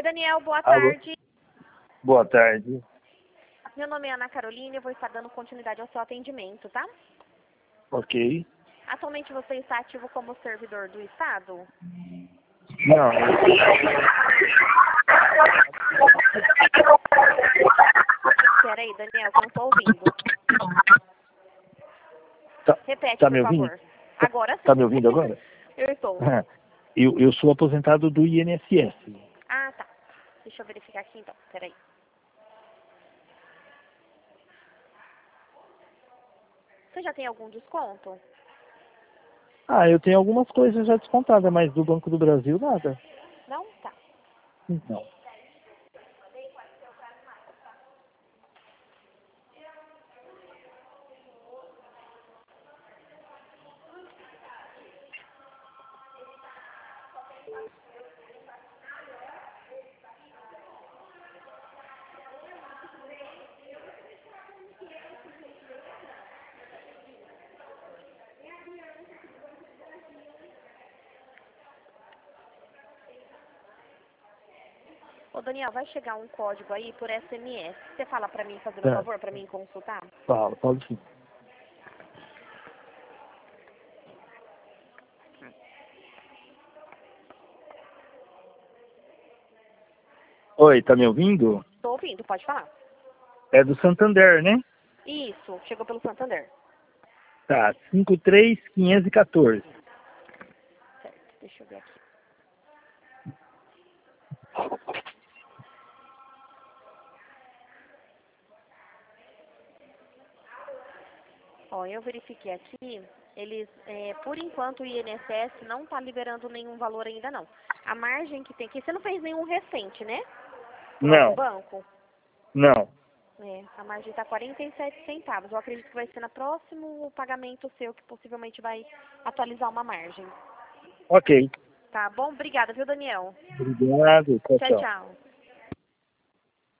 Daniel, boa Alô? tarde. Boa tarde. Meu nome é Ana Carolina e eu vou estar dando continuidade ao seu atendimento, tá? Ok. Atualmente você está ativo como servidor do Estado? Não. Peraí, Daniel, que eu não estou ouvindo. Repete, Tá por me ouvindo? favor. Agora sim. Tá me ouvindo agora? Eu estou. Eu sou aposentado do INSS. Ah, tá. Deixa eu verificar aqui então. Peraí. Você já tem algum desconto? Eu tenho algumas coisas já descontadas, mas do Banco do Brasil nada. Não? Tá. Não. Ô, Daniel, vai chegar um código aí por SMS. Você fala pra mim, fazendo um É, favor, pra mim consultar? falo sim. Oi, tá me ouvindo? Tô ouvindo, pode falar. É do Santander, né? Isso, chegou pelo Santander. Tá, 53514. Certo, deixa eu ver aqui. Ó, eu verifiquei aqui, eles, por enquanto o INSS não está liberando nenhum valor ainda não. A margem que tem aqui, você não fez nenhum recente, né? Por algum Não, banco? não. A margem está 47 centavos. Eu acredito que vai ser no próximo pagamento seu que possivelmente vai atualizar uma margem. Ok. Tá bom? Obrigada, viu, Daniel? Obrigado. Tchau, Tchau, tchau. tchau.